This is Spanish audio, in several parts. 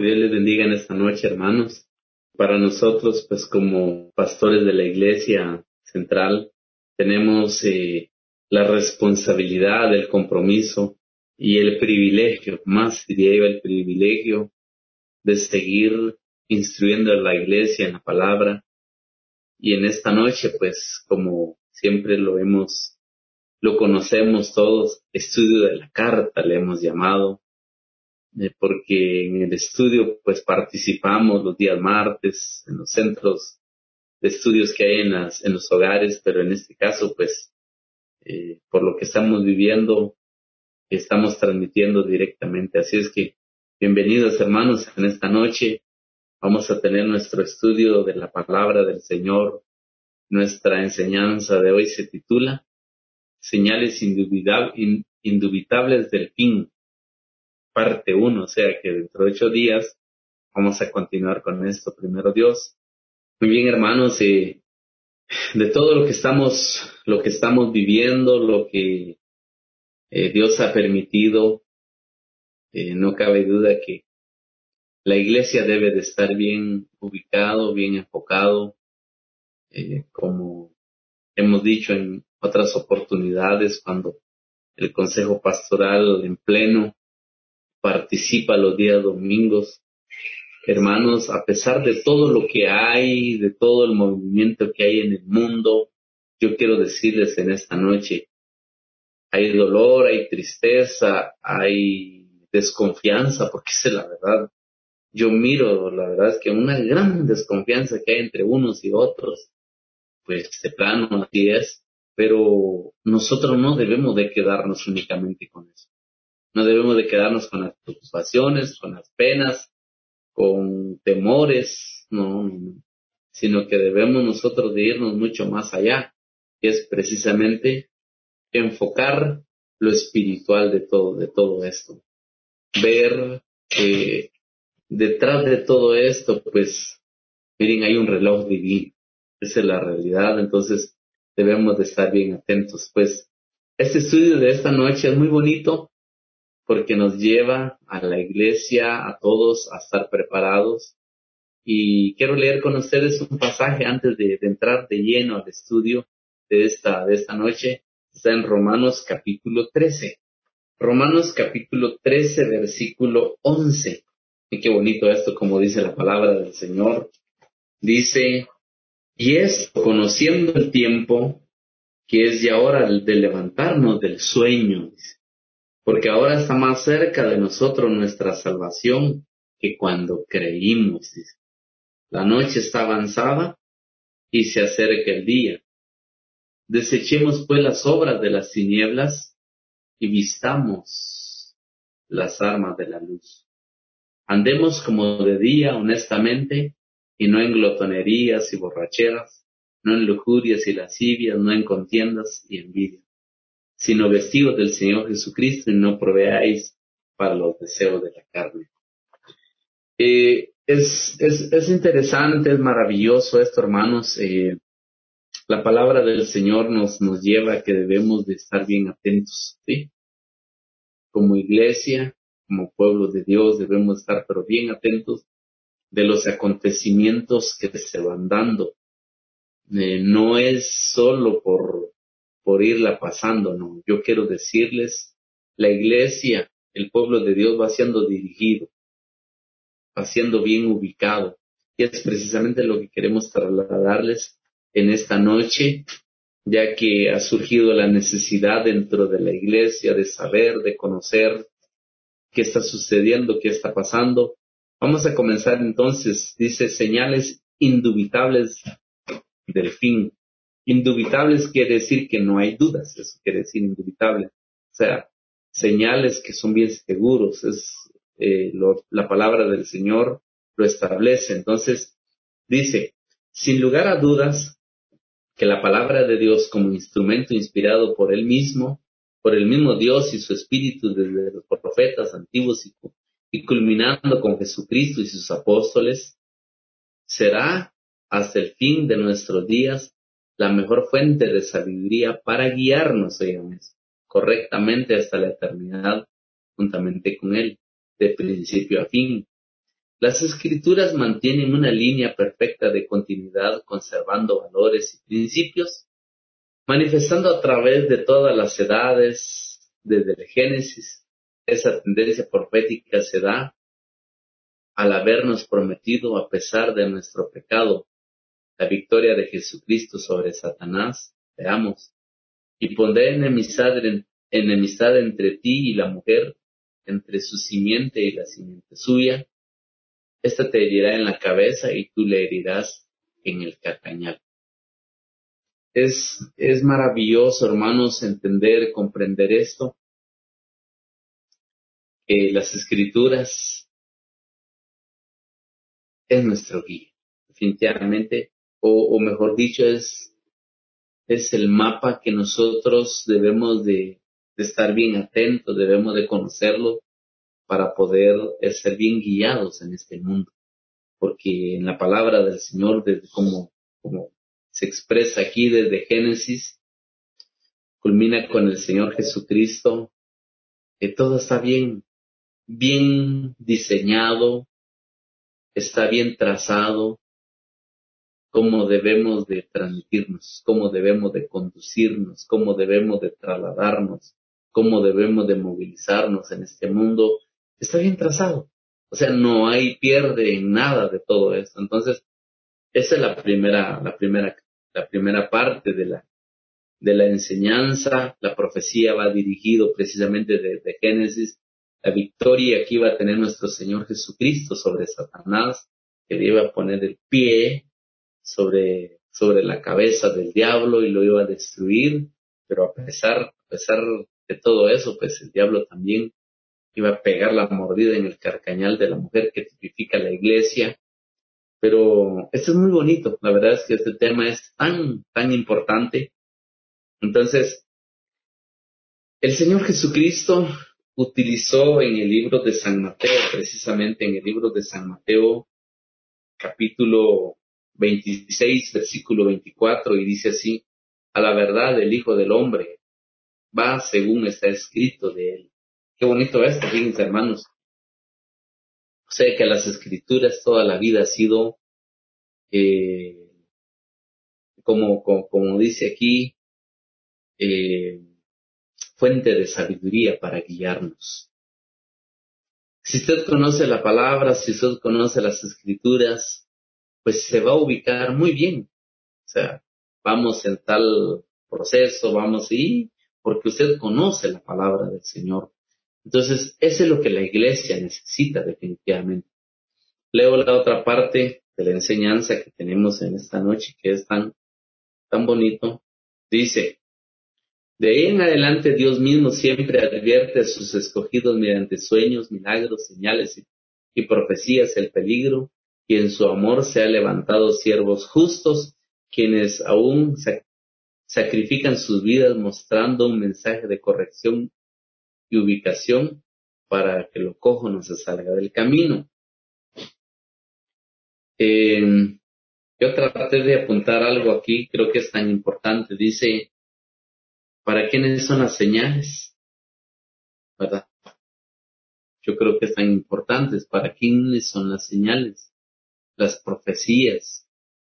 Que Dios les bendiga en esta noche, hermanos. Para nosotros, pues como pastores de la Iglesia Central, tenemos la responsabilidad, el compromiso y el privilegio, más diría yo, el privilegio de seguir instruyendo a la Iglesia en la palabra. Y en esta noche, pues como siempre lo conocemos todos, estudio de la carta le hemos llamado, porque en el estudio pues participamos los días martes en los centros de estudios que hay en los hogares, pero en este caso pues por lo que estamos viviendo estamos transmitiendo directamente. Así es que bienvenidos hermanos en esta noche. Vamos a tener nuestro estudio de la palabra del Señor. Nuestra enseñanza de hoy se titula Señales indubitables del fin, parte 1, o sea que dentro de 8 días vamos a continuar con esto, primero Dios. Muy bien, hermanos, de todo lo que estamos viviendo, lo que Dios ha permitido, no cabe duda que la iglesia debe de estar bien ubicado, bien enfocado, como hemos dicho en otras oportunidades, cuando el Consejo Pastoral en pleno participa los días domingos. Hermanos, a pesar de todo lo que hay, de todo el movimiento que hay en el mundo, yo quiero decirles en esta noche, hay dolor, hay tristeza, hay desconfianza, porque esa es la verdad. Yo miro, la verdad es que una gran desconfianza que hay entre unos y otros, pues de plano así es, pero nosotros no debemos de quedarnos únicamente con eso. No debemos de quedarnos con las preocupaciones, con las penas, con temores, no, sino que debemos nosotros de irnos mucho más allá, que es precisamente enfocar lo espiritual de todo esto. Ver que detrás de todo esto, pues, miren, hay un reloj divino. Esa es la realidad, entonces debemos de estar bien atentos. Pues, este estudio de esta noche es muy bonito, porque nos lleva a la iglesia, a todos, a estar preparados. Y quiero leer con ustedes un pasaje antes de entrar de lleno al estudio de esta noche. Está en Romanos capítulo 13. Romanos capítulo 13, versículo 11. Y qué bonito esto, como dice la palabra del Señor. Dice, y es conociendo el tiempo que es ya hora de levantarnos del sueño, porque ahora está más cerca de nosotros nuestra salvación que cuando creímos. Dice. La noche está avanzada y se acerca el día. Desechemos pues las obras de las tinieblas y vistamos las armas de la luz. Andemos como de día honestamente y no en glotonerías y borracheras, no en lujurias y lascivias, no en contiendas y envidia, sino vestidos del Señor Jesucristo y no proveáis para los deseos de la carne. Es interesante, es maravilloso esto, hermanos. La palabra del Señor nos lleva a que debemos de estar bien atentos, ¿sí? Como iglesia, como pueblo de Dios, debemos estar pero bien atentos de los acontecimientos que se van dando. No es solo por irla pasando, no. Yo quiero decirles, la iglesia, el pueblo de Dios va siendo dirigido, va siendo bien ubicado. Y es precisamente lo que queremos trasladarles en esta noche, ya que ha surgido la necesidad dentro de la iglesia de saber, de conocer qué está sucediendo, qué está pasando. Vamos a comenzar entonces, dice, señales indubitables del fin. Indubitables quiere decir que no hay dudas, eso quiere decir indubitable. O sea, señales que son bien seguros, la palabra del Señor lo establece. Entonces, dice, sin lugar a dudas, que la palabra de Dios como instrumento inspirado por Él mismo, por el mismo Dios y su Espíritu desde los profetas antiguos y culminando con Jesucristo y sus apóstoles, será hasta el fin de nuestros días la mejor fuente de sabiduría para guiarnos, oigamos, correctamente hasta la eternidad, juntamente con Él, de principio a fin. Las Escrituras mantienen una línea perfecta de continuidad, conservando valores y principios, manifestando a través de todas las edades, desde el Génesis. Esa tendencia profética se da al habernos prometido, a pesar de nuestro pecado, la victoria de Jesucristo sobre Satanás. Veamos: y pondré enemistad entre ti y la mujer, entre su simiente y la simiente suya. Esta te herirá en la cabeza y tú le herirás en el calcañar. Es maravilloso, hermanos, entender, comprender esto, que las Escrituras es nuestro guía, definitivamente, o mejor dicho, es el mapa que nosotros debemos de estar bien atentos, debemos de conocerlo para poder ser bien guiados en este mundo. Porque en la palabra del Señor, como se expresa aquí desde Génesis, culmina con el Señor Jesucristo, que todo está bien diseñado, está bien trazado, cómo debemos de transmitirnos, cómo debemos de conducirnos, cómo debemos de trasladarnos, cómo debemos de movilizarnos en este mundo. Está bien trazado. O sea, no hay pierde en nada de todo esto. Entonces, esa es la primera parte de la enseñanza. La profecía va dirigido precisamente desde Génesis. La victoria que iba a tener nuestro Señor Jesucristo sobre Satanás, que le iba a poner el pie sobre la cabeza del diablo y lo iba a destruir. Pero a pesar de todo eso, pues el diablo también iba a pegar la mordida en el carcañal de la mujer, que tipifica la iglesia. Pero esto es muy bonito. La verdad es que este tema es tan importante. Entonces, el Señor Jesucristo utilizó en el libro de San Mateo, precisamente en el libro de San Mateo, capítulo 26, versículo 24, y dice así: a la verdad el Hijo del Hombre va según está escrito de él. Qué bonito esto, fíjense, hermanos. O sea que las Escrituras toda la vida ha sido, como dice aquí, eh, fuente de sabiduría para guiarnos. Si usted conoce la palabra, si usted conoce las Escrituras, pues se va a ubicar muy bien. O sea, vamos en tal proceso, porque usted conoce la palabra del Señor. Entonces, eso es lo que la iglesia necesita definitivamente. Leo la otra parte de la enseñanza que tenemos en esta noche, que es tan bonito. Dice: de ahí en adelante Dios mismo siempre advierte a sus escogidos mediante sueños, milagros, señales y profecías el peligro, y en su amor se ha levantado siervos justos, quienes aún sacrifican sus vidas mostrando un mensaje de corrección y ubicación para que lo cojo no se salga del camino. Yo traté de apuntar algo aquí, creo que es tan importante. Dice: ¿para quiénes son las señales? ¿Verdad? Yo creo que es tan importantes. ¿Para quiénes son las señales? Las profecías.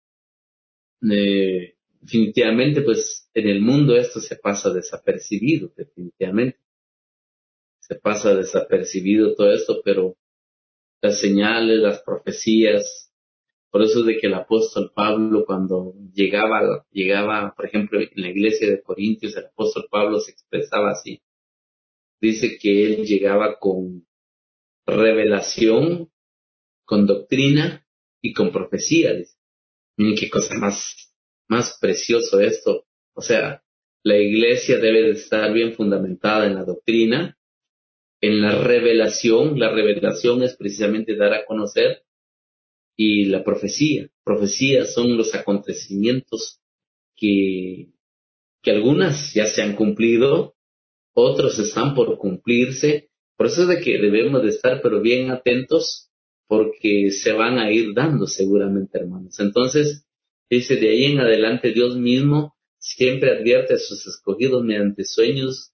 Definitivamente, pues en el mundo esto se pasa desapercibido, definitivamente. Se pasa desapercibido todo esto, pero las señales, las profecías, por eso es de que el apóstol Pablo, cuando llegaba, por ejemplo, en la iglesia de Corintios, el apóstol Pablo se expresaba así. Dice que él llegaba con revelación, con doctrina y con profecía. Dice. Miren qué cosa más precioso esto. O sea, la iglesia debe de estar bien fundamentada en la doctrina, en la revelación. La revelación es precisamente dar a conocer, y la profecía. Profecías son los acontecimientos que algunas ya se han cumplido, otros están por cumplirse. Por eso es de que debemos de estar pero bien atentos, porque se van a ir dando seguramente, hermanos. Entonces, dice: de ahí en adelante Dios mismo siempre advierte a sus escogidos mediante sueños,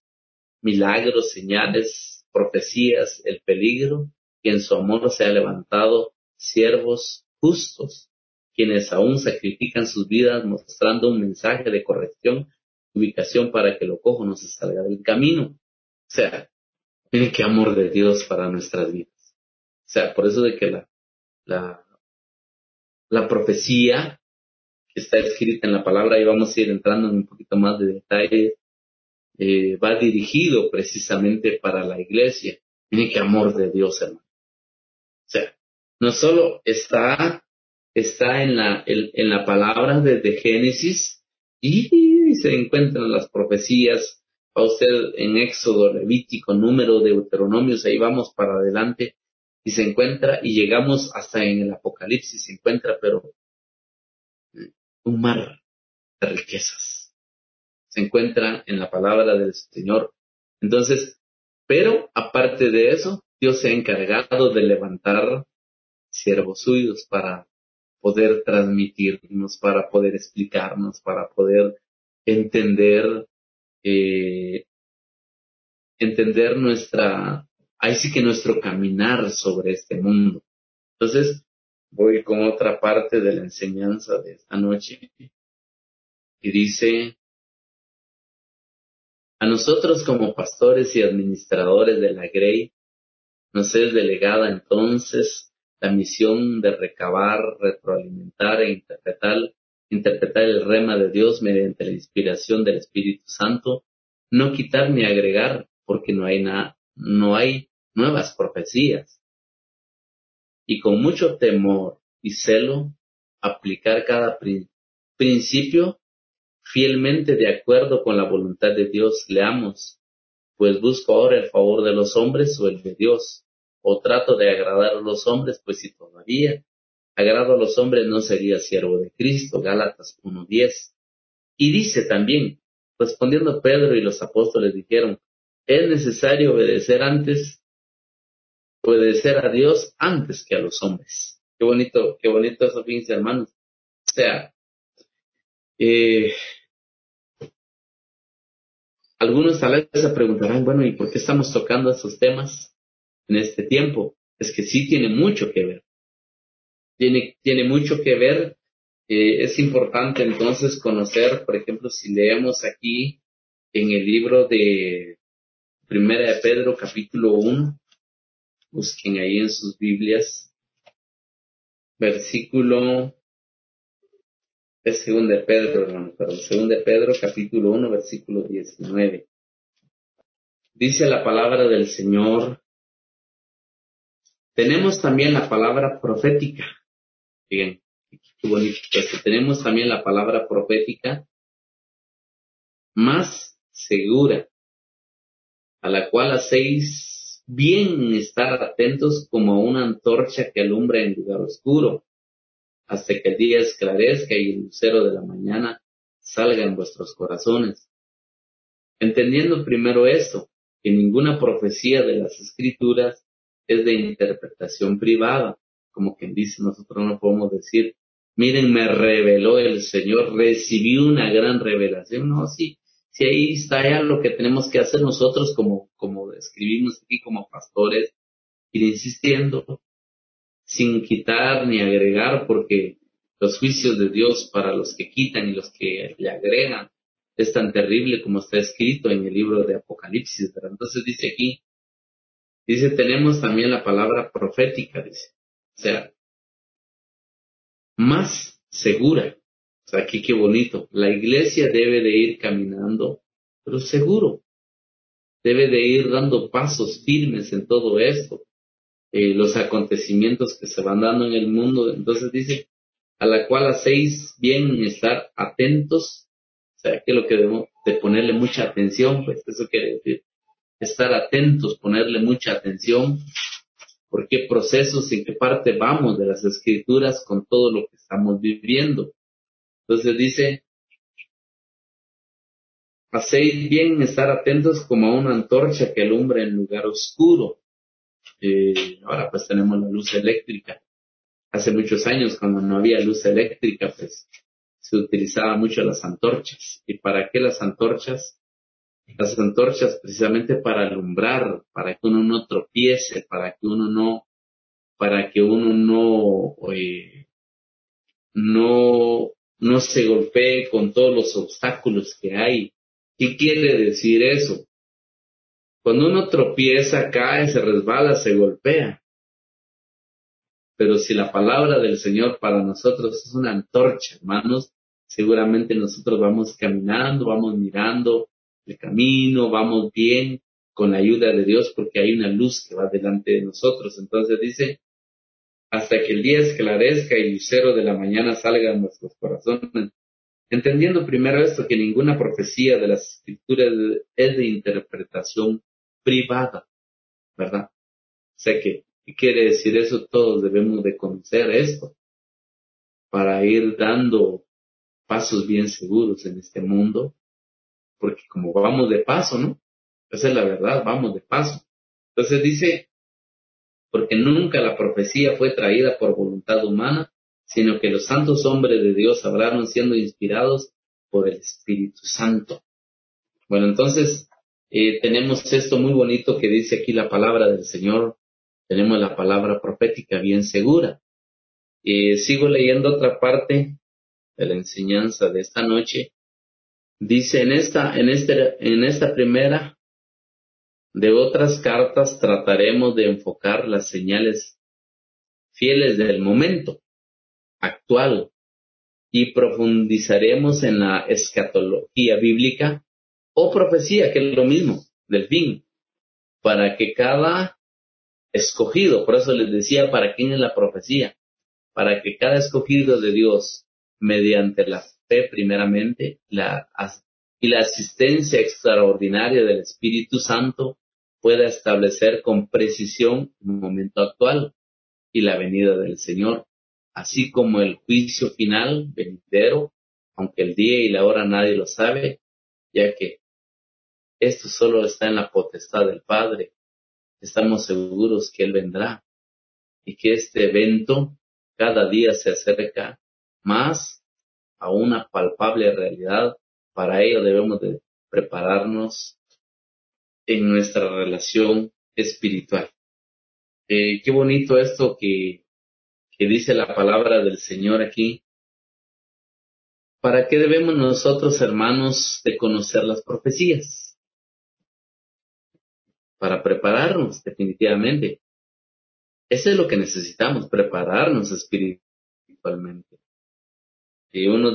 milagros, señales, profecías, el peligro, y en su amor se ha levantado siervos justos, quienes aún sacrifican sus vidas mostrando un mensaje de corrección, ubicación para que lo cojo no se salga del camino. O sea, miren qué amor de Dios para nuestras vidas. O sea, por eso de que la, la profecía que está escrita en la palabra, y vamos a ir entrando en un poquito más de detalle, va dirigido precisamente para la iglesia. Miren qué amor de Dios, hermano. O sea, no solo está en la palabra desde Génesis y se encuentran las profecías. Va usted en Éxodo, Levítico, Número, Deuteronomios, ahí vamos para adelante y se encuentra y llegamos hasta en el Apocalipsis, se encuentra, pero un mar de riquezas. Se encuentra en la palabra del Señor. Entonces, pero aparte de eso, Dios se ha encargado de levantar siervos suyos para poder transmitirnos, para poder explicarnos, para poder entender, entender ahí sí que nuestro caminar sobre este mundo. Entonces, voy con otra parte de la enseñanza de esta noche y dice: a nosotros como pastores y administradores de la Grey nos es delegada entonces la misión de recabar, retroalimentar e interpretar el rema de Dios mediante la inspiración del Espíritu Santo, no quitar ni agregar, porque no hay nuevas profecías. Y con mucho temor y celo, aplicar cada principio fielmente de acuerdo con la voluntad de Dios. Leamos: pues busco ahora el favor de los hombres o el de Dios, o trato de agradar a los hombres, pues si todavía agrado a los hombres no sería siervo de Cristo. Gálatas 1:10. Y dice también, respondiendo Pedro y los apóstoles dijeron: es necesario obedecer a Dios antes que a los hombres. Qué bonito eso, fíjense, hermanos. O sea, eh, algunos tal vez se preguntarán, bueno, ¿y por qué estamos tocando esos temas en este tiempo? Es que sí tiene mucho que ver. Tiene mucho que ver. Es importante entonces conocer, por ejemplo, si leemos aquí en el libro de Primera de Pedro, capítulo 1, busquen ahí en sus Biblias, es Segunda de Pedro, hermano, perdón, Segunda de Pedro, capítulo 1, versículo 19. Dice la palabra del Señor: tenemos también la palabra profética. Bien, qué bonito esto. Tenemos también la palabra profética más segura, a la cual hacéis bien estar atentos como a una antorcha que alumbra en lugar oscuro, hasta que el día esclarezca y el lucero de la mañana salga en vuestros corazones. Entendiendo primero esto, que ninguna profecía de las Escrituras es de interpretación privada, como quien dice, nosotros no podemos decir, miren, me reveló el Señor, recibí una gran revelación. No, sí, ahí está ya lo que tenemos que hacer nosotros como escribimos aquí como pastores, ir insistiendo, sin quitar ni agregar, porque los juicios de Dios para los que quitan y los que le agregan es tan terrible como está escrito en el libro de Apocalipsis, ¿verdad? Entonces dice aquí, tenemos también la palabra profética, dice, o sea, más segura. O sea, aquí qué bonito. La iglesia debe de ir caminando, pero seguro. Debe de ir dando pasos firmes en todo esto. Los acontecimientos que se van dando en el mundo. Entonces dice, a la cual hacéis bien en estar atentos. O sea, que lo que debemos de ponerle mucha atención, pues eso quiere decir, estar atentos, ponerle mucha atención, por qué procesos, en qué parte vamos de las Escrituras con todo lo que estamos viviendo. Entonces dice, hacéis bien en estar atentos como a una antorcha que alumbra en lugar oscuro. Ahora pues tenemos la luz eléctrica. Hace muchos años, cuando no había luz eléctrica, pues se utilizaban mucho las antorchas. ¿Y para qué las antorchas? Las antorchas precisamente para alumbrar, para que uno no tropiece, para que uno para que uno no se golpee con todos los obstáculos que hay. ¿Qué quiere decir eso? Cuando uno tropieza, cae, se resbala, se golpea. Pero si la palabra del Señor para nosotros es una antorcha, hermanos, seguramente nosotros vamos caminando, vamos mirando el camino, vamos bien con la ayuda de Dios porque hay una luz que va delante de nosotros. Entonces dice, hasta que el día esclarezca y el lucero de la mañana salga en nuestros corazones. Entendiendo primero esto, que ninguna profecía de las Escrituras es de interpretación privada, ¿verdad? O sea que, ¿qué quiere decir eso? Todos debemos de conocer esto para ir dando pasos bien seguros en este mundo, porque como vamos de paso, ¿no? Esa es la verdad, vamos de paso. Entonces dice, porque nunca la profecía fue traída por voluntad humana, sino que los santos hombres de Dios hablaron siendo inspirados por el Espíritu Santo. Bueno, entonces tenemos esto muy bonito que dice aquí la palabra del Señor, tenemos la palabra profética bien segura. Sigo leyendo otra parte de la enseñanza de esta noche. Dice, en esta primera de otras cartas trataremos de enfocar las señales fieles del momento actual y profundizaremos en la escatología bíblica o profecía, que es lo mismo, del fin, para que cada escogido, por eso les decía, ¿para quién es la profecía? Para que cada escogido de Dios, mediante la fe primeramente, y la asistencia extraordinaria del Espíritu Santo, pueda establecer con precisión el momento actual y la venida del Señor, así como el juicio final venidero, aunque el día y la hora nadie lo sabe, ya que esto solo está en la potestad del Padre. Estamos seguros que Él vendrá y que este evento cada día se acerca más a una palpable realidad. Para ello debemos de prepararnos en nuestra relación espiritual. Qué bonito esto que dice la palabra del Señor aquí. ¿Para qué debemos nosotros, hermanos, de conocer las profecías? Para prepararnos, definitivamente. Eso es lo que necesitamos, prepararnos espiritualmente. Y una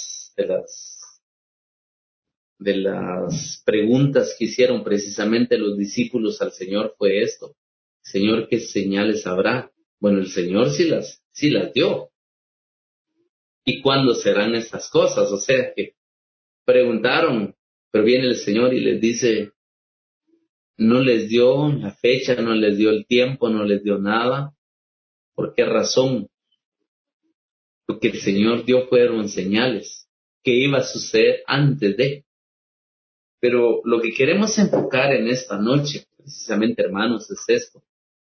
de las preguntas que hicieron precisamente los discípulos al Señor fue esto: Señor, ¿qué señales habrá? Bueno, el Señor sí las dio. ¿Y cuándo serán estas cosas? O sea que preguntaron, pero viene el Señor y les dice, no les dio la fecha, no les dio el tiempo, no les dio nada. ¿Por qué razón? Porque el Señor dio fueron señales que iba a suceder antes de. Pero lo que queremos enfocar en esta noche, precisamente, hermanos, es esto.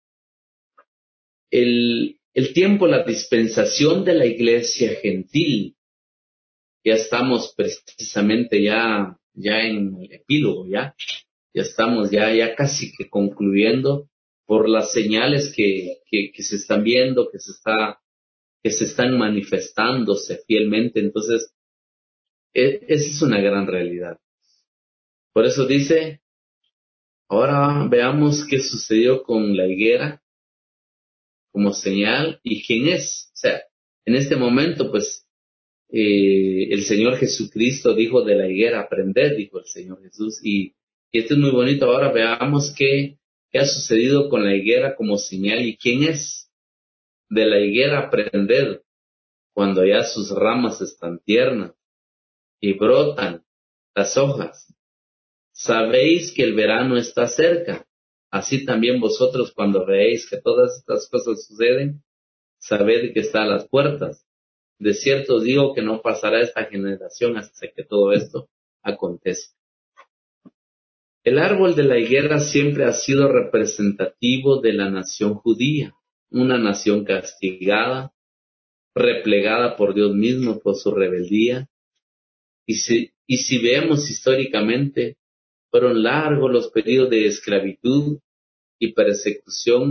El tiempo, la dispensación de la iglesia gentil, ya estamos precisamente ya en el epílogo, ya estamos ya casi que concluyendo por las señales que se están viendo, que se están manifestándose fielmente. Entonces, esa es una gran realidad. Por eso dice, ahora veamos qué sucedió con la higuera como señal y quién es. O sea, en este momento, pues, el Señor Jesucristo dijo de la higuera, aprended, dijo el Señor Jesús. Y esto es muy bonito. Ahora veamos qué ha sucedido con la higuera como señal y quién es. De la higuera aprended cuando ya sus ramas están tiernas y brotan las hojas. Sabéis que el verano está cerca. Así también vosotros, cuando veáis que todas estas cosas suceden, sabed que está a las puertas. De cierto os digo que no pasará esta generación hasta que todo esto acontezca. El árbol de la higuera siempre ha sido representativo de la nación judía, una nación castigada, replegada por Dios mismo por su rebeldía. Y si vemos históricamente, fueron largos los periodos de esclavitud y persecución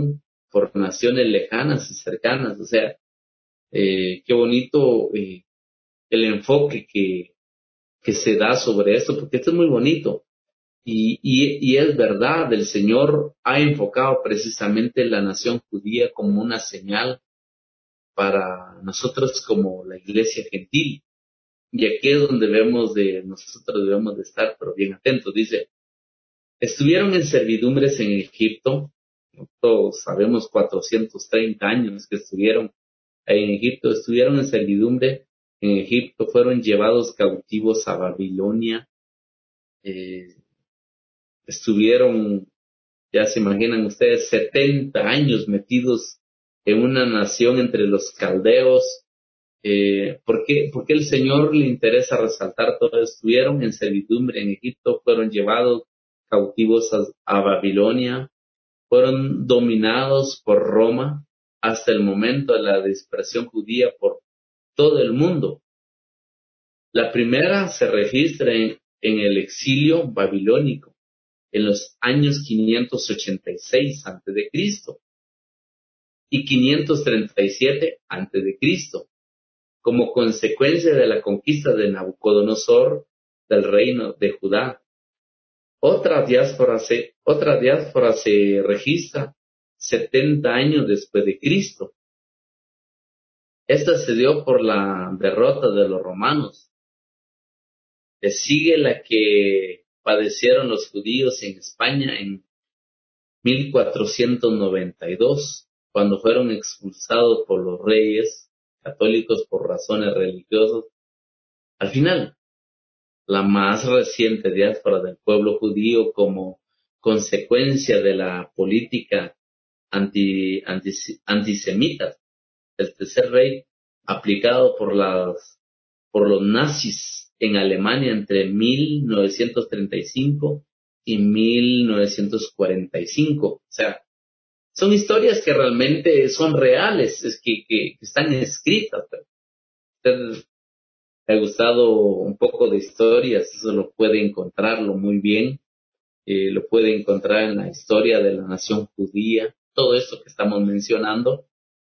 por naciones lejanas y cercanas. O sea, qué bonito el enfoque que se da sobre esto, porque esto es muy bonito. Y es verdad, el Señor ha enfocado precisamente la nación judía como una señal para nosotros como la iglesia gentil. Y aquí es donde nosotros debemos de estar, pero bien atentos. Dice, estuvieron en servidumbres en Egipto, todos sabemos 430 años que estuvieron ahí en Egipto, estuvieron en servidumbre en Egipto, fueron llevados cautivos a Babilonia, eh, estuvieron, ya se imaginan ustedes, 70 años metidos en una nación entre los caldeos. ¿Por qué el Señor le interesa resaltar todo? Estuvieron en servidumbre en Egipto, fueron llevados cautivos a Babilonia, fueron dominados por Roma hasta el momento de la dispersión judía por todo el mundo. La primera se registra en el exilio babilónico en los años 586 a.C. y 537 a.C., como consecuencia de la conquista de Nabucodonosor del reino de Judá. Otra diáspora se registra 70 años después de Cristo. Esta se dio por la derrota de los romanos. Le sigue la que padecieron los judíos en España en 1492, cuando fueron expulsados por los reyes católicos por razones religiosas. Al final, la más reciente diáspora del pueblo judío como consecuencia de la política antisemita del tercer rey aplicado por los nazis en Alemania entre 1935 y 1945. O sea, son historias que realmente son reales, es que están escritas. Usted le ha gustado un poco de historias, eso lo puede encontrarlo muy bien, lo puede encontrar en la historia de la nación judía, todo esto que estamos mencionando.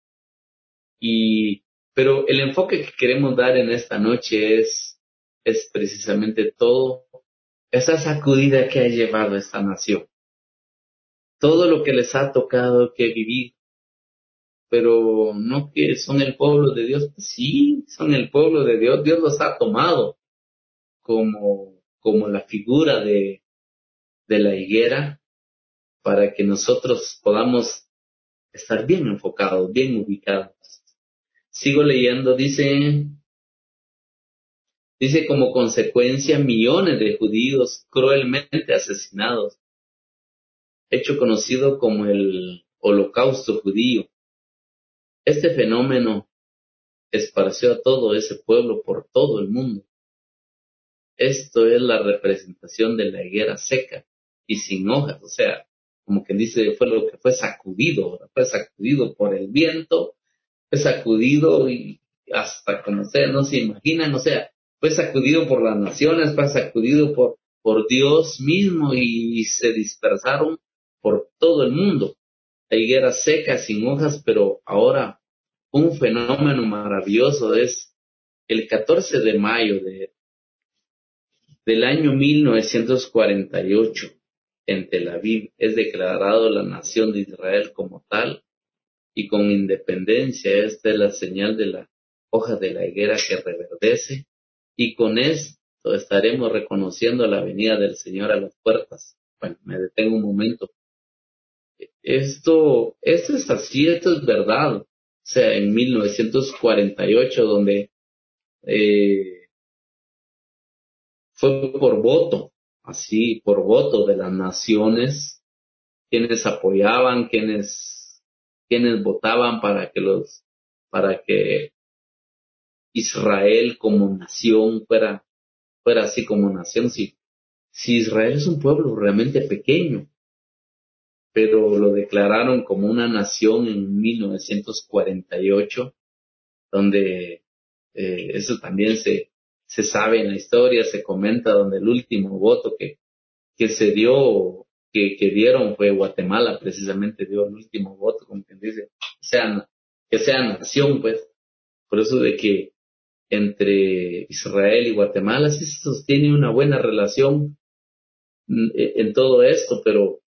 Pero el enfoque que queremos dar en esta noche es precisamente todo esa sacudida que ha llevado a esta nación, todo lo que les ha tocado que vivir, pero no que son el pueblo de Dios. Sí, son el pueblo de Dios. Dios los ha tomado como la figura de la higuera para que nosotros podamos estar bien enfocados, bien ubicados. Sigo leyendo, dice como consecuencia millones de judíos cruelmente asesinados, hecho conocido como el Holocausto judío. Este fenómeno esparció a todo ese pueblo por todo el mundo. Esto es la representación de la higuera seca y sin hojas, o sea, como quien dice, fue lo que fue sacudido, ¿verdad? Fue sacudido por el viento, fue sacudido y hasta como ustedes no se imaginan, o sea, fue sacudido por las naciones, fue sacudido por Dios mismo y se dispersaron por todo el mundo. La higuera seca, sin hojas, pero ahora un fenómeno maravilloso es el 14 de mayo del año 1948, en Tel Aviv, es declarado la nación de Israel como tal, y con independencia. Esta es la señal de la hoja de la higuera que reverdece, y con esto estaremos reconociendo la venida del Señor a las puertas. Bueno, me detengo un momento. Esto es así, esto es verdad. O sea, en 1948, donde fue por voto, así, por voto de las naciones, quienes apoyaban, quienes votaban para que Israel como nación fuera así como nación. Si Israel es un pueblo realmente pequeño, pero lo declararon como una nación en 1948, donde eso también se sabe en la historia, se comenta, donde el último voto que se dio, que dieron fue Guatemala, precisamente dio el último voto, como quien dice, que sea nación, pues. Por eso de que entre Israel y Guatemala sí se sostiene una buena relación en todo esto,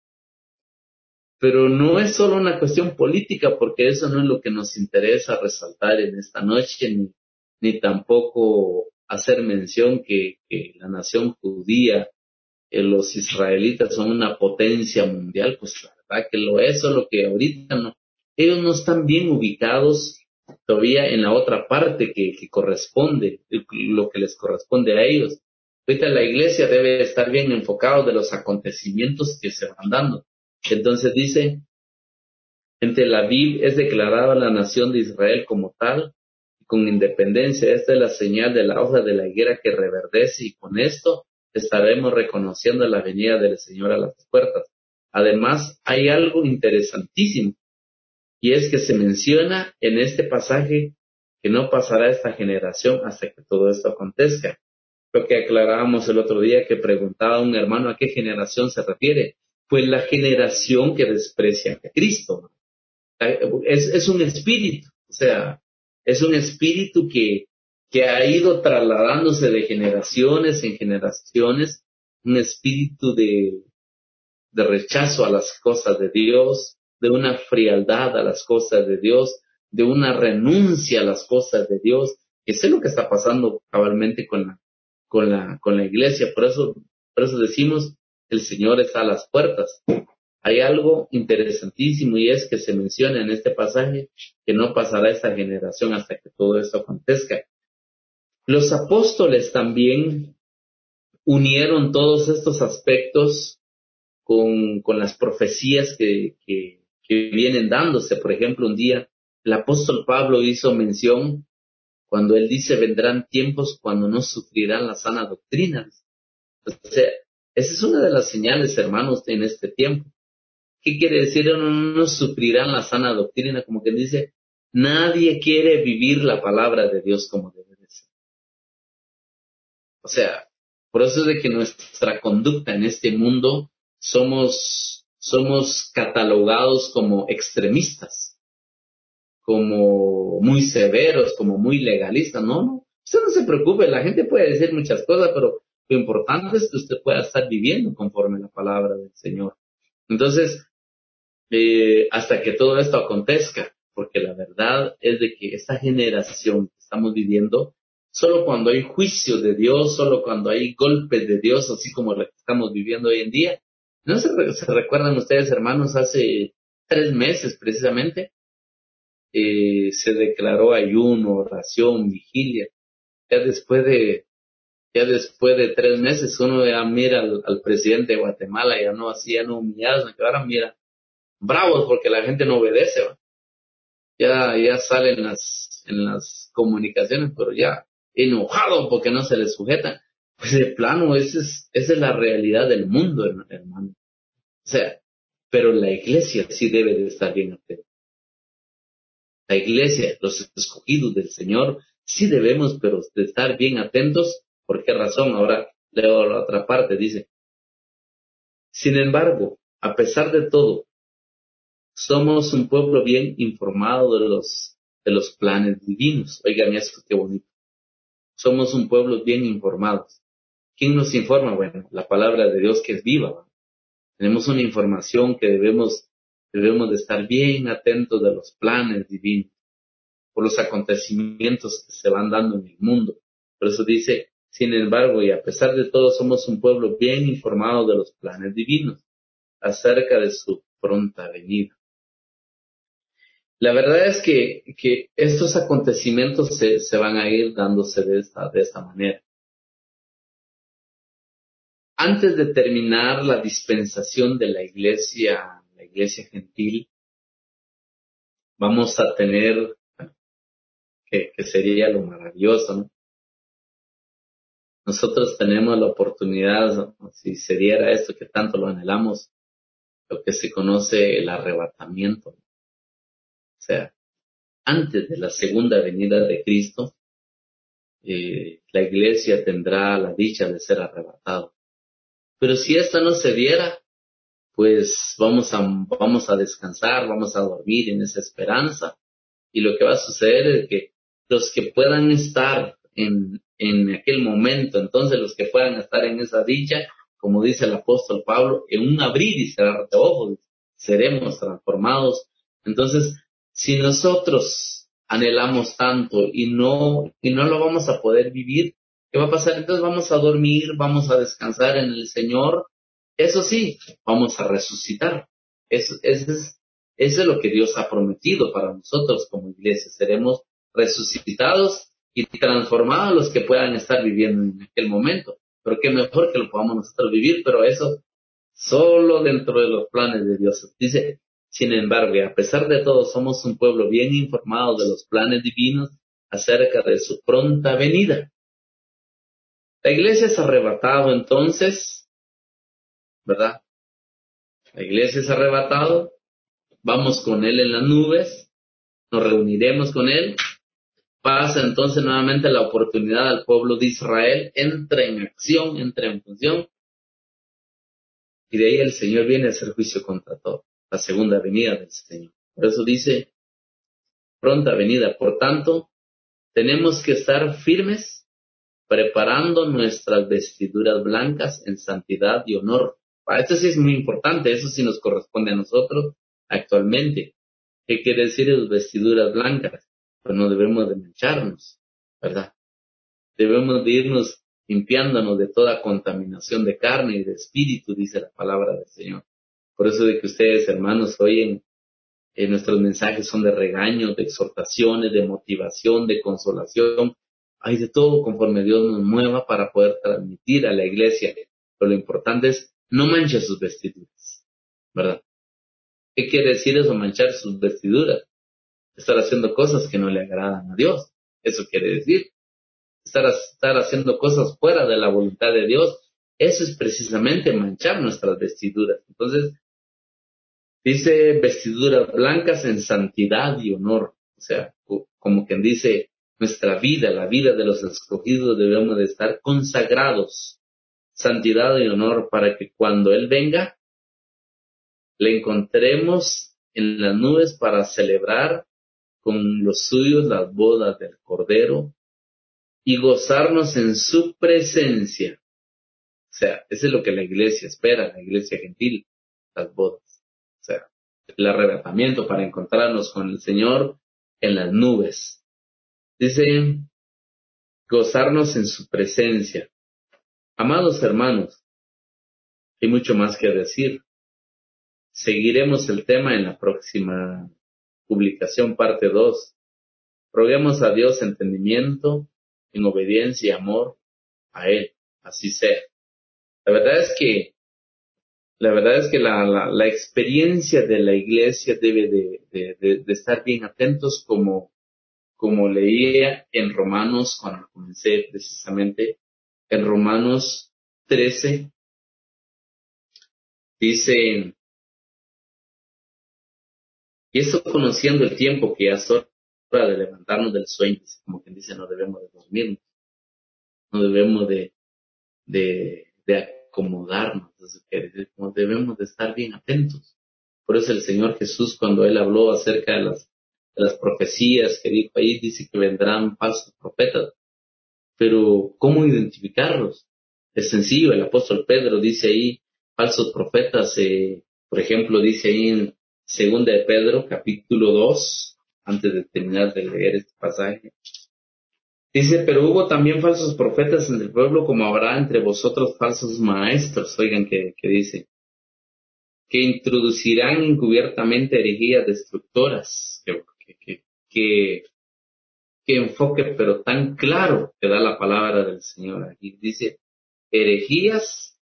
pero no es solo una cuestión política, porque eso no es lo que nos interesa resaltar en esta noche, ni tampoco hacer mención que la nación judía, los israelitas son una potencia mundial, pues la verdad que lo es, solo que ahorita no, ellos no están bien ubicados todavía en la otra parte que corresponde, lo que les corresponde a ellos. Ahorita la iglesia debe estar bien enfocada de los acontecimientos que se van dando. Entonces dice, en Tel Aviv es declarada la nación de Israel como tal, con independencia. Esta es la señal de la hoja de la higuera que reverdece, y con esto estaremos reconociendo la venida del Señor a las puertas. Además, hay algo interesantísimo, y es que se menciona en este pasaje que no pasará esta generación hasta que todo esto acontezca. Lo que aclarábamos el otro día, que preguntaba un hermano a qué generación se refiere. Pues la generación que desprecia a Cristo. Es un espíritu, o sea, es un espíritu que ha ido trasladándose de generaciones en generaciones, un espíritu de rechazo a las cosas de Dios, de una frialdad a las cosas de Dios, de una renuncia a las cosas de Dios, que sé lo que está pasando cabalmente con la iglesia. Por eso decimos, el Señor está a las puertas. Hay algo interesantísimo, y es que se menciona en este pasaje que no pasará esta generación hasta que todo esto acontezca. Los apóstoles también unieron todos estos aspectos con las profecías que vienen dándose. Por ejemplo, un día el apóstol Pablo hizo mención cuando él dice: vendrán tiempos cuando no sufrirán la sana doctrina. O sea, esa es una de las señales, hermanos, en este tiempo. ¿Qué quiere decir? No sufrirán la sana doctrina, como que dice, nadie quiere vivir la palabra de Dios como debe de ser. O sea, por eso es de que nuestra conducta en este mundo somos catalogados como extremistas, como muy severos, como muy legalistas. No, usted no se preocupe, la gente puede decir muchas cosas, pero lo importante es que usted pueda estar viviendo conforme a la palabra del Señor. Entonces, hasta que todo esto acontezca, porque la verdad es de que esta generación que estamos viviendo, solo cuando hay juicio de Dios, solo cuando hay golpes de Dios, así como lo que estamos viviendo hoy en día. ¿No se recuerdan ustedes, hermanos? Hace 3 meses precisamente se declaró ayuno, oración, vigilia. Ya después de ya después de 3 meses uno ya mira al presidente de Guatemala, ya no así, ya no humillados, que ahora mira bravos porque la gente no obedece, ¿va? Ya sale en las comunicaciones, pero ya enojado porque no se les sujeta. Pues de plano, esa es la realidad del mundo, hermano. O sea, pero la iglesia sí debe de estar bien atenta. La iglesia, los escogidos del Señor, sí debemos, pero de estar bien atentos. ¿Por qué razón? Ahora leo la otra parte, dice: sin embargo, a pesar de todo, somos un pueblo bien informado de los planes divinos. Oigan esto, qué bonito. Somos un pueblo bien informados. ¿Quién nos informa? Bueno, la palabra de Dios, que es viva, ¿no? Tenemos una información que debemos de estar bien atentos de los planes divinos, por los acontecimientos que se van dando en el mundo. Por eso dice, sin embargo, y a pesar de todo, somos un pueblo bien informado de los planes divinos acerca de su pronta venida. La verdad es que estos acontecimientos se van a ir dándose de esta manera. Antes de terminar la dispensación de la iglesia gentil, vamos a tener, que sería lo maravilloso, ¿no? Nosotros tenemos la oportunidad, ¿no? Si se diera esto que tanto lo anhelamos, lo que se conoce el arrebatamiento. O sea, antes de la segunda venida de Cristo, la iglesia tendrá la dicha de ser arrebatada. Pero si esta no se diera, pues vamos a descansar, vamos a dormir en esa esperanza. Y lo que va a suceder es que los que puedan estar en aquel momento, entonces los que puedan estar en esa dicha, como dice el apóstol Pablo, en un abrir y cerrar de ojos, seremos transformados. Entonces, si nosotros anhelamos tanto y no lo vamos a poder vivir, ¿qué va a pasar? Entonces vamos a dormir, vamos a descansar en el Señor. Eso sí, vamos a resucitar. Eso es lo que Dios ha prometido para nosotros como iglesia. Seremos resucitados y transformados los que puedan estar viviendo en aquel momento. Pero qué mejor que lo podamos nosotros vivir, pero eso solo dentro de los planes de Dios. Dice, sin embargo, y a pesar de todo, somos un pueblo bien informado de los planes divinos acerca de su pronta venida. La iglesia es arrebatado entonces, ¿verdad? La iglesia es arrebatado, vamos con Él en las nubes, nos reuniremos con Él, pasa entonces nuevamente la oportunidad al pueblo de Israel, entra en acción, entra en función, y de ahí el Señor viene a hacer juicio contra todo, la segunda venida del Señor. Por eso dice, pronta venida. Por tanto, tenemos que estar firmes, preparando nuestras vestiduras blancas en santidad y honor. Esto sí es muy importante, eso sí nos corresponde a nosotros actualmente. ¿Qué quiere decir las vestiduras blancas? Pues no debemos de mancharnos, ¿verdad? Debemos de irnos limpiándonos de toda contaminación de carne y de espíritu, dice la palabra del Señor. Por eso de que ustedes, hermanos, oyen nuestros mensajes son de regaño, de exhortaciones, de motivación, de consolación. Hay de todo conforme Dios nos mueva para poder transmitir a la iglesia. Pero lo importante es no manche sus vestiduras, ¿verdad? ¿Qué quiere decir eso, manchar sus vestiduras? Estar haciendo cosas que no le agradan a Dios. Eso quiere decir. Estar haciendo cosas fuera de la voluntad de Dios. Eso es precisamente manchar nuestras vestiduras. Entonces, dice vestiduras blancas en santidad y honor. O sea, como quien dice, nuestra vida, la vida de los escogidos debemos de estar consagrados. Santidad y honor para que cuando Él venga, le encontremos en las nubes para celebrar con los suyos las bodas del Cordero y gozarnos en su presencia. O sea, eso es lo que la iglesia espera, la iglesia gentil, las bodas. O sea, el arrebatamiento para encontrarnos con el Señor en las nubes. Dice, gozarnos en su presencia. Amados hermanos, hay mucho más que decir. Seguiremos el tema en la próxima publicación, parte 2. Roguemos a Dios entendimiento, en obediencia y amor a Él. Así sea. La verdad es que la experiencia de la iglesia debe de estar bien atentos como leía en Romanos, cuando comencé precisamente, en Romanos 13, dice, y esto conociendo el tiempo que ya es hora de levantarnos del sueño, como quien dice, no debemos de dormirnos, no debemos de acomodarnos, eso quiere decir, como debemos de estar bien atentos. Por eso el Señor Jesús, cuando Él habló acerca de las profecías que dijo ahí, dice que vendrán falsos profetas. Pero, ¿cómo identificarlos? Es sencillo, el apóstol Pedro dice ahí, falsos profetas, por ejemplo, dice ahí en Segunda de Pedro, capítulo 2, antes de terminar de leer este pasaje, dice, pero hubo también falsos profetas entre el pueblo, como habrá entre vosotros falsos maestros. Oigan que dice, que introducirán encubiertamente herejías destructoras. Que, que enfoque, pero tan claro que da la palabra del Señor. Aquí dice, herejías,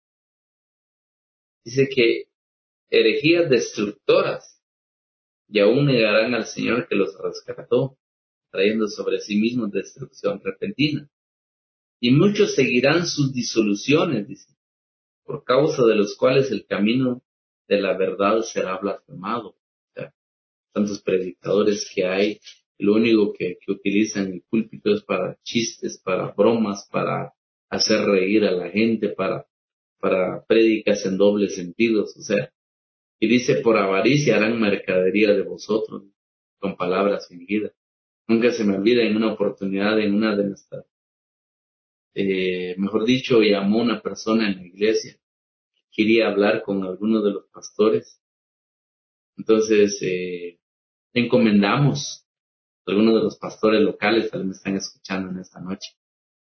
dice que herejías destructoras, y aún negarán al Señor que los rescató, trayendo sobre sí mismos destrucción repentina. Y muchos seguirán sus disoluciones, dice, por causa de los cuales el camino de la verdad será blasfemado. O sea, tantos predicadores que hay, lo único que utilizan el púlpito es para chistes, para bromas, para hacer reír a la gente, para prédicas en dobles sentidos, o sea, y dice, por avaricia harán mercadería de vosotros, con palabras fingidas. Nunca se me olvida en una oportunidad, en una de nuestras, mejor dicho, llamó una persona en la iglesia, quería hablar con alguno de los pastores. Entonces, encomendamos, algunos de los pastores locales, tal vez me están escuchando en esta noche,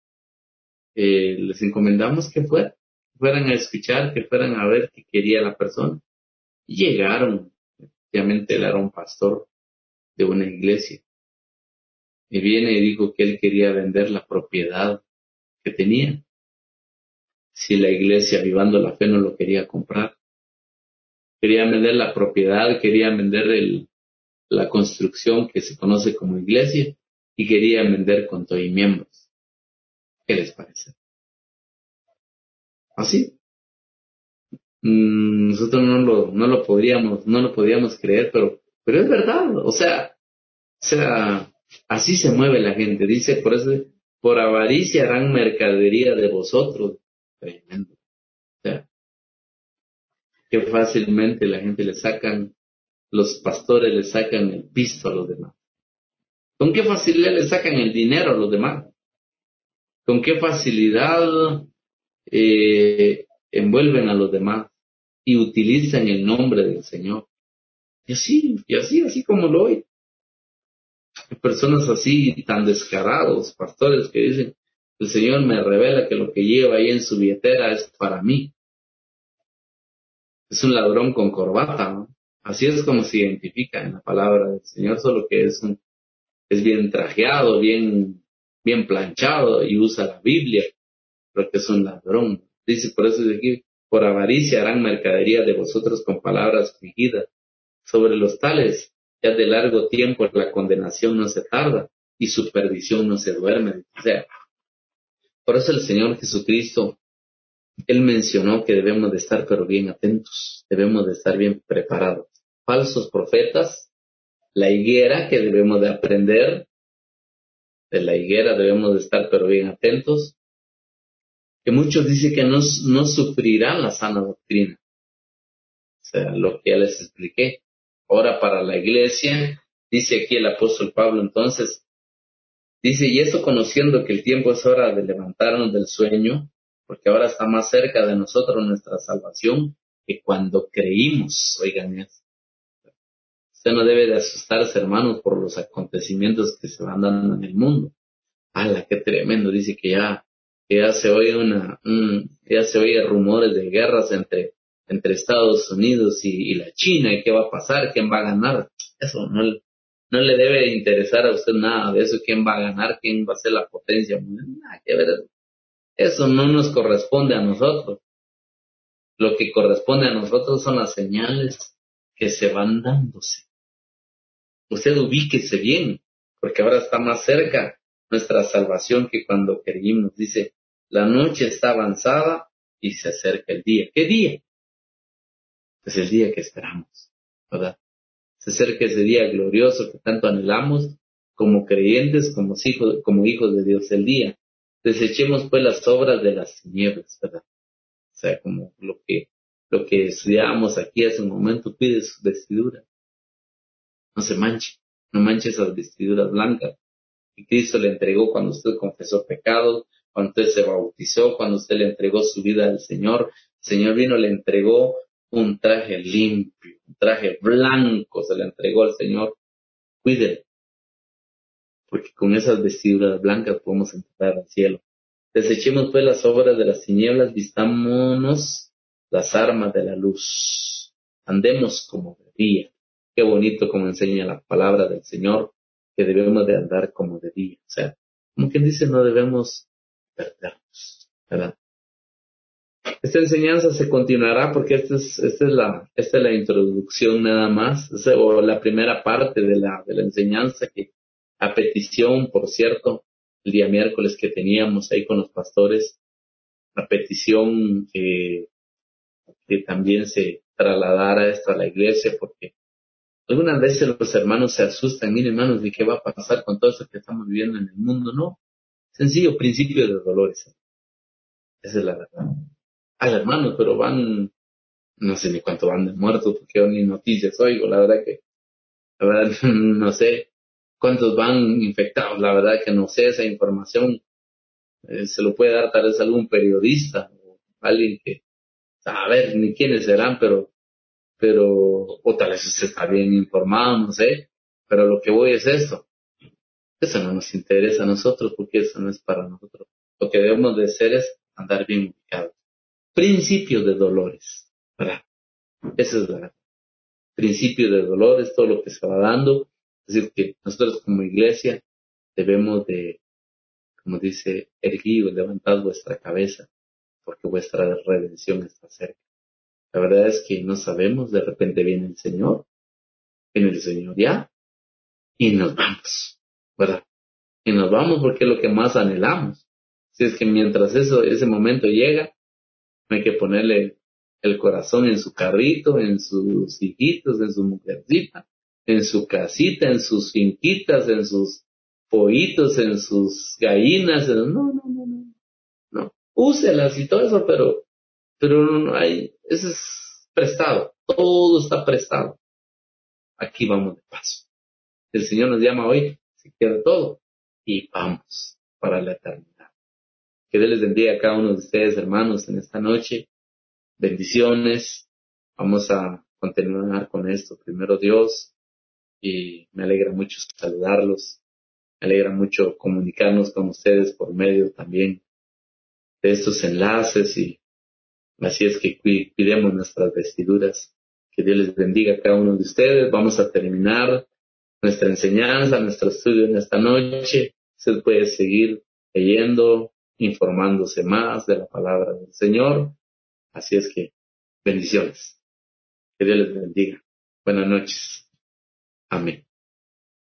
les encomendamos que fueran a escuchar, que fueran a ver qué quería la persona. Y llegaron, obviamente él era un pastor de una iglesia, y viene y dijo que él quería vender la propiedad que tenía, si la iglesia Avivando la Fe no lo quería comprar. Quería vender la propiedad, quería vender la construcción que se conoce como iglesia, y quería vender con todo y miembros. ¿Qué les parece? Así. Nosotros no lo podíamos creer, pero es verdad, o sea, así se mueve la gente, dice, por eso, por avaricia harán mercadería de vosotros. Tremendo. O sea, que fácilmente la gente los pastores le sacan el pisto a los demás. ¿Con qué facilidad le sacan el dinero a los demás? ¿Con qué facilidad envuelven a los demás y utilizan el nombre del Señor? Y así como lo oye. Hay personas así tan descarados, pastores que dicen, el Señor me revela que lo que lleva ahí en su billetera es para mí. Es un ladrón con corbata, ¿no? Así es como se identifica en la palabra del Señor, solo que es bien trajeado, bien planchado y usa la Biblia, pero que es un ladrón. Dice, por eso dice aquí, por avaricia harán mercadería de vosotros con palabras fingidas. Sobre los tales, ya de largo tiempo la condenación no se tarda y su perdición no se duerme. O sea, por eso el Señor Jesucristo, Él mencionó que debemos de estar pero bien atentos, debemos de estar bien preparados. Falsos profetas, la higuera que debemos de aprender, de la higuera debemos de estar pero bien atentos, que muchos dicen que no sufrirán la sana doctrina. O sea, lo que ya les expliqué. Ahora para la iglesia, dice aquí el apóstol Pablo entonces, dice, y esto conociendo que el tiempo es hora de levantarnos del sueño, porque ahora está más cerca de nosotros nuestra salvación que cuando creímos. Oigan eso. Usted no debe de asustarse, hermanos, por los acontecimientos que se van dando en el mundo. ¡Hala, qué tremendo! Dice que ya se oye ya se oye rumores de guerras entre Estados Unidos y la China, y qué va a pasar, quién va a ganar. Eso no le debe interesar a usted nada de eso, quién va a ganar, quién va a ser la potencia mundial, nada que ver. Eso no nos corresponde a nosotros. Lo que corresponde a nosotros son las señales que se van dándose. Usted ubíquese bien, porque ahora está más cerca nuestra salvación que cuando creímos. Dice, la noche está avanzada y se acerca el día. ¿Qué día? Pues el día que esperamos, ¿verdad? Se acerca ese día glorioso que tanto anhelamos como creyentes, como hijos de Dios. El día. Desechemos pues las obras de las tinieblas, ¿verdad? O sea, como lo que estudiábamos aquí hace un momento, cuide su vestidura. No se manche, no manche esas vestiduras blancas que Cristo le entregó cuando usted confesó pecados, cuando usted se bautizó, cuando usted le entregó su vida al Señor. El Señor vino, le entregó un traje limpio, un traje blanco, se le entregó al Señor. Cuídelo, porque con esas vestiduras blancas podemos entrar al cielo. Desechemos pues las obras de las tinieblas, vistámonos las armas de la luz. Andemos como de día. Qué bonito como enseña la palabra del Señor, que debemos de andar como de día. O sea, como quien dice, no debemos perdernos, ¿verdad? Esta enseñanza se continuará porque esta es la introducción nada más, o la primera parte de la enseñanza que, a petición, por cierto, el día miércoles que teníamos ahí con los pastores, a petición que también se trasladara esto a la iglesia, porque algunas veces los hermanos se asustan, miren hermanos, ¿de qué va a pasar con todo eso que estamos viviendo en el mundo? No, sencillo, principio de dolores. Esa es la verdad. Ay, hermanos, pero van, no sé ni cuánto van de muertos, porque yo ni noticias oigo, la verdad, no sé cuántos van infectados, la verdad que no sé esa información, se lo puede dar tal vez algún periodista, o alguien que, a ver, ni quiénes serán, o tal vez usted está bien informado, no sé, pero lo que voy es esto. Eso no nos interesa a nosotros porque eso no es para nosotros. Lo que debemos de hacer es andar bien ubicados. Principio de dolores, ¿verdad? Esa es la principio de dolores, todo lo que se va dando. Es decir, que nosotros como iglesia debemos de, como dice, erguidos, levantad vuestra cabeza, porque vuestra redención está cerca. La verdad es que no sabemos, de repente viene el Señor ya, y nos vamos, ¿verdad? Y nos vamos porque es lo que más anhelamos. Si es que mientras ese momento llega, no hay que ponerle el corazón en su carrito, en sus hijitos, en su mujercita, en su casita, en sus finquitas, en sus pollitos, en sus gallinas. No. Úselas y todo eso, pero no hay, eso es prestado. Todo está prestado. Aquí vamos de paso. El Señor nos llama hoy, se queda todo y vamos para la eternidad. Que Dios les bendiga a cada uno de ustedes, hermanos, en esta noche. Bendiciones. Vamos a continuar con esto. Primero Dios, y me alegra mucho saludarlos. Me alegra mucho comunicarnos con ustedes por medio también de estos enlaces y así es que cuidemos nuestras vestiduras. Que Dios les bendiga a cada uno de ustedes. Vamos a terminar nuestra enseñanza, nuestro estudio en esta noche. Usted puede seguir leyendo, informándose más de la palabra del Señor. Así es que bendiciones. Que Dios les bendiga. Buenas noches. Amén.